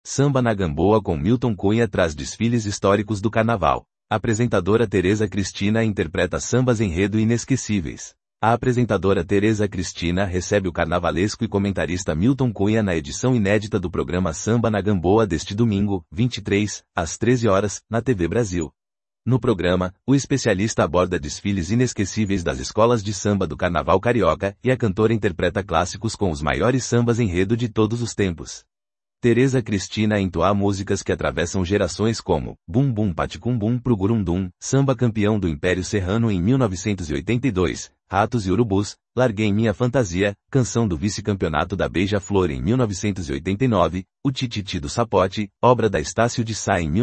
Samba na Gamboa com Milton Cunha traz desfiles históricos do carnaval. A apresentadora Tereza Cristina interpreta sambas enredo inesquecíveis. A apresentadora Tereza Cristina recebe o carnavalesco e comentarista Milton Cunha na edição inédita do programa Samba na Gamboa deste domingo, 23, às 13 horas, na TV Brasil. No programa, o especialista aborda desfiles inesquecíveis das escolas de samba do carnaval carioca e a cantora interpreta clássicos com os maiores sambas enredo de todos os tempos. Tereza Cristina entoa músicas que atravessam gerações como Bum Bum Paticum pro Gurundum, samba campeão do Império Serrano em 1982, Ratos e Urubus, Larguei Minha Fantasia, canção do vice-campeonato da Beija-Flor em 1989, O Tititi do Sapote, obra da Estácio de Sá em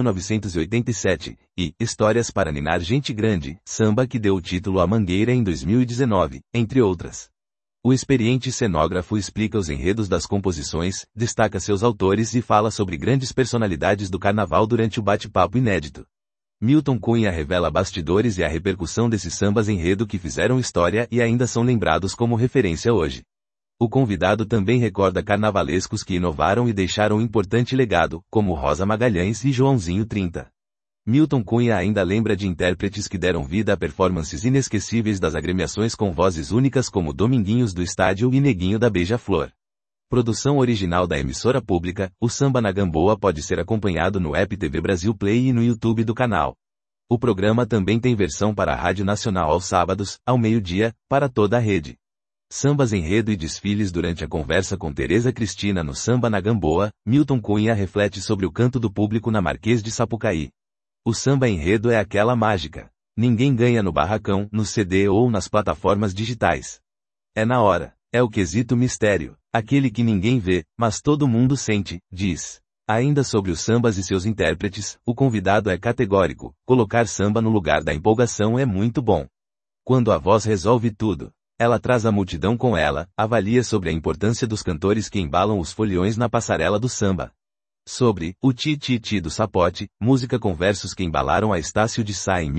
1987, e Histórias para Ninar Gente Grande, samba que deu o título à Mangueira em 2019, entre outras. O experiente cenógrafo explica os enredos das composições, destaca seus autores e fala sobre grandes personalidades do carnaval durante o bate-papo inédito. Milton Cunha revela bastidores e a repercussão desses sambas enredo que fizeram história e ainda são lembrados como referência hoje. O convidado também recorda carnavalescos que inovaram e deixaram um importante legado, como Rosa Magalhães e Joãozinho 30. Milton Cunha ainda lembra de intérpretes que deram vida a performances inesquecíveis das agremiações com vozes únicas como Dominguinhos do Estádio e Neguinho da Beija-Flor. Produção original da emissora pública, o Samba na Gamboa pode ser acompanhado no app TV Brasil Play e no YouTube do canal. O programa também tem versão para a Rádio Nacional aos sábados, ao meio-dia, para toda a rede. Sambas enredo e desfiles. Durante a conversa com Tereza Cristina no Samba na Gamboa, Milton Cunha reflete sobre o canto do público na Marquês de Sapucaí. O samba enredo é aquela mágica. Ninguém ganha no barracão, no CD ou nas plataformas digitais. É na hora. É o quesito mistério. Aquele que ninguém vê, mas todo mundo sente, diz. Ainda sobre os sambas e seus intérpretes, o convidado é categórico. Colocar samba no lugar da empolgação é muito bom. Quando a voz resolve tudo. Ela traz a multidão com ela, avalia sobre a importância dos cantores que embalam os foliões na passarela do samba. Sobre o Tititi do Sapote, música com versos que embalaram a Estácio de Sá em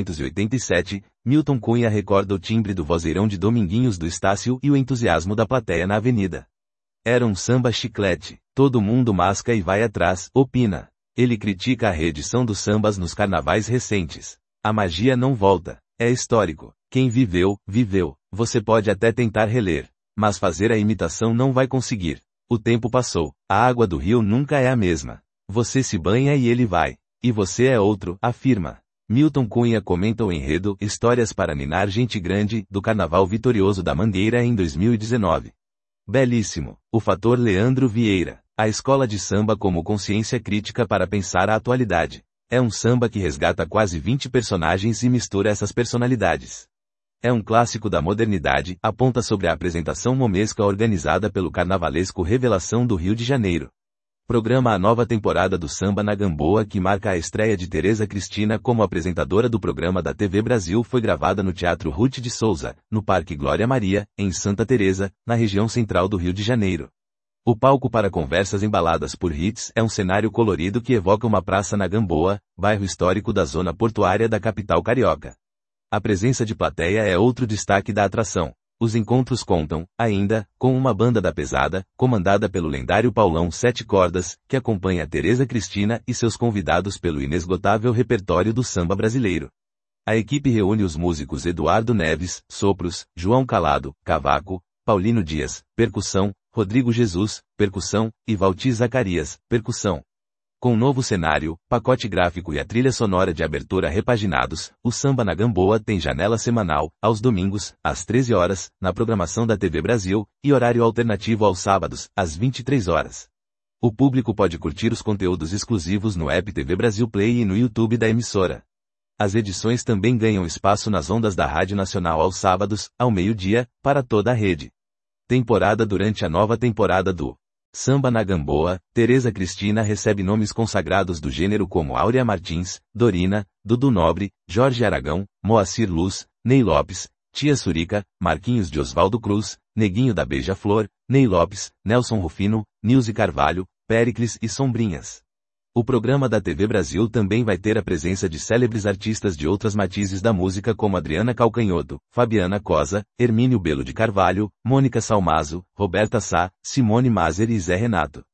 1987, Milton Cunha recorda o timbre do vozeirão de Dominguinhos do Estácio e o entusiasmo da plateia na avenida. Era um samba chiclete, todo mundo masca e vai atrás, opina. Ele critica a reedição dos sambas nos carnavais recentes. A magia não volta, é histórico. Quem viveu, viveu. Você pode até tentar reler, mas fazer a imitação não vai conseguir. O tempo passou, a água do rio nunca é a mesma. Você se banha e ele vai. E você é outro, afirma. Milton Cunha comenta o enredo Histórias para Ninar Gente Grande, do Carnaval Vitorioso da Mangueira em 2019. Belíssimo. O fator Leandro Vieira. A escola de samba como consciência crítica para pensar a atualidade. É um samba que resgata quase 20 personagens e mistura essas personalidades. É um clássico da modernidade, aponta sobre a apresentação momesca organizada pelo carnavalesco Revelação do Rio de Janeiro. Programa a nova temporada do Samba na Gamboa que marca a estreia de Tereza Cristina como apresentadora do programa da TV Brasil foi gravada no Teatro Ruth de Souza, no Parque Glória Maria, em Santa Teresa, na região central do Rio de Janeiro. O palco para conversas embaladas por hits é um cenário colorido que evoca uma praça na Gamboa, bairro histórico da zona portuária da capital carioca. A presença de plateia é outro destaque da atração. Os encontros contam, ainda, com uma banda da pesada, comandada pelo lendário Paulão Sete Cordas, que acompanha Tereza Cristina e seus convidados pelo inesgotável repertório do samba brasileiro. A equipe reúne os músicos Eduardo Neves, sopros, João Calado, cavaco, Paulino Dias, percussão, Rodrigo Jesus, percussão, e Valti Zacarias, percussão. Com novo cenário, pacote gráfico e a trilha sonora de abertura repaginados, o Samba na Gamboa tem janela semanal, aos domingos, às 13 horas, na programação da TV Brasil, e horário alternativo aos sábados, às 23 horas. O público pode curtir os conteúdos exclusivos no app TV Brasil Play e no YouTube da emissora. As edições também ganham espaço nas ondas da Rádio Nacional aos sábados, ao meio-dia, para toda a rede. Temporada. Durante a nova temporada do Samba na Gamboa, Tereza Cristina recebe nomes consagrados do gênero como Áurea Martins, Dorina, Dudu Nobre, Jorge Aragão, Moacir Luz, Ney Lopes, Tia Surica, Marquinhos de Oswaldo Cruz, Neguinho da Beija-Flor, Ney Lopes, Nelson Rufino, Nilce Carvalho, Péricles e Sombrinhas. O programa da TV Brasil também vai ter a presença de célebres artistas de outras matizes da música como Adriana Calcanhoto, Fabiana Cosa, Hermínio Belo de Carvalho, Mônica Salmazo, Roberta Sá, Simone Maser e Zé Renato.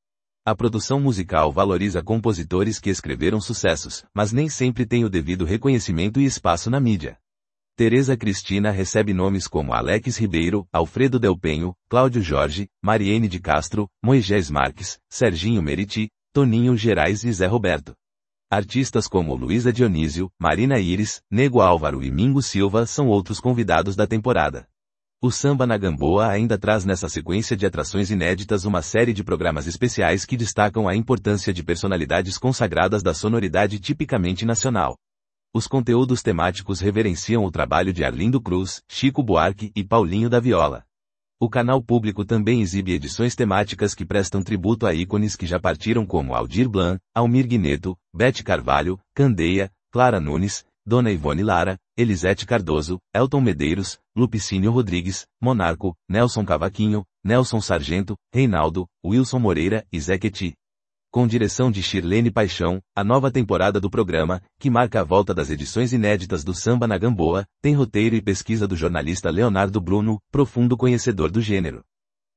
A produção musical valoriza compositores que escreveram sucessos, mas nem sempre tem o devido reconhecimento e espaço na mídia. Tereza Cristina recebe nomes como Alex Ribeiro, Alfredo Del Penho, Cláudio Jorge, Mariene de Castro, Moisés Marques, Serginho Meriti, Toninho Gerais e Zé Roberto. Artistas como Luísa Dionísio, Marina Iris, Nego Álvaro e Mingo Silva são outros convidados da temporada. O Samba na Gamboa ainda traz nessa sequência de atrações inéditas uma série de programas especiais que destacam a importância de personalidades consagradas da sonoridade tipicamente nacional. Os conteúdos temáticos reverenciam o trabalho de Arlindo Cruz, Chico Buarque e Paulinho da Viola. O canal público também exibe edições temáticas que prestam tributo a ícones que já partiram como Aldir Blanc, Almir Guineto, Bete Carvalho, Candeia, Clara Nunes, Dona Ivone Lara, Elisete Cardoso, Elton Medeiros, Lupicínio Rodrigues, Monarco, Nelson Cavaquinho, Nelson Sargento, Reinaldo, Wilson Moreira e Zequeti. Com direção de Shirlene Paixão, a nova temporada do programa, que marca a volta das edições inéditas do Samba na Gamboa, tem roteiro e pesquisa do jornalista Leonardo Bruno, profundo conhecedor do gênero.